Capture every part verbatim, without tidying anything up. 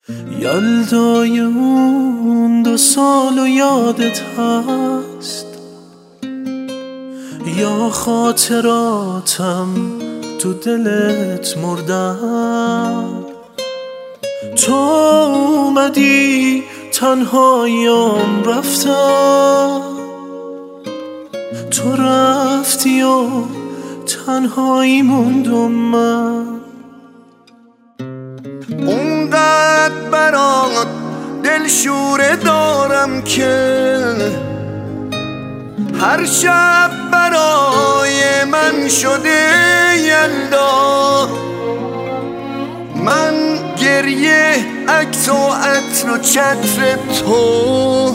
یلدای اون دو سال و یادت هست یا خاطراتم تو دلت مردن؟ تو اومدی تنهاییم رفتم، تو رفتی و تنهایی موندم من. اونقدر برات دلشوره دارم که هر شب برای من شده یلدا. من گریه عکس و عطر و چتر تو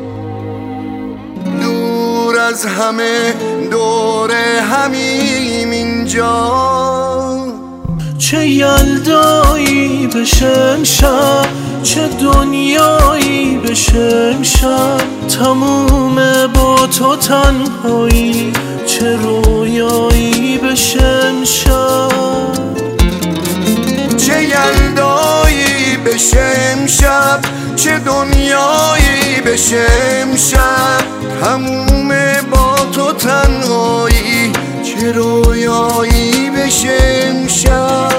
دور از همه دور همیم اینجا. چه یلدایی بشه امشب، چه دنیایی بشه امشب، تمومه با تو تنهایی، چه رویایی بشه امشب. چه یلدایی بشه امشب، چه دنیایی بشه امشب، تمومه با تو تنهایی، چه رویایی بشه امشب.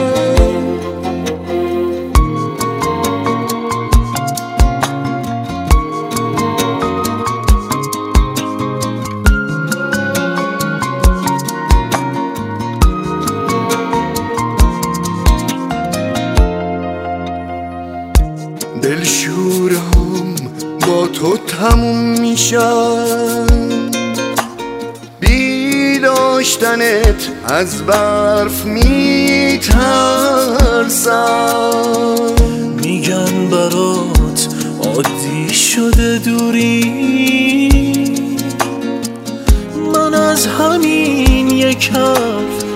دلشورم با تو تموم میشن، بی داشتنت از برف میترسم. میگن برات عادی شده دوری، من از همین یک حرف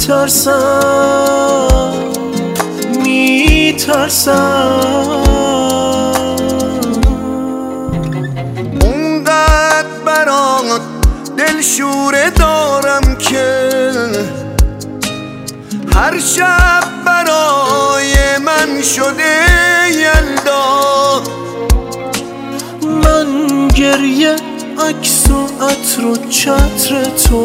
میترسم میترسم. اونقدر برات دلشوره دارم که هر شب برای من شده یلدا. من گریه عکس و عطر و چتر تو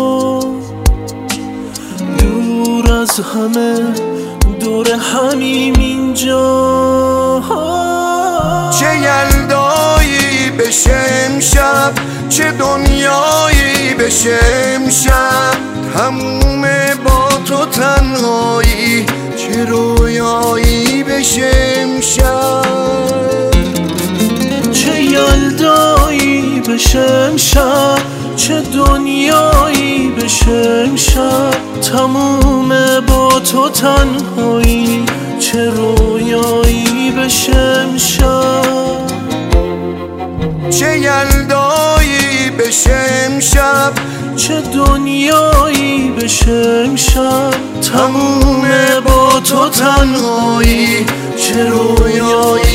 دور از همه دور همیم اینجا. چه یلدایی بشه امشب، چه دنیایی بشه امشب، تمومه با تو تنهایی، چه رویایی بشه امشب. چه یلدایی بشه امشب، چه دنیایی بشه امشب، تمومه با تو تنهایی، چه رویایی بشه امشب. چه یلدایی بشه امشب، چه دنیایی بشه امشب، تمومه با تو تنهایی، چه رویایی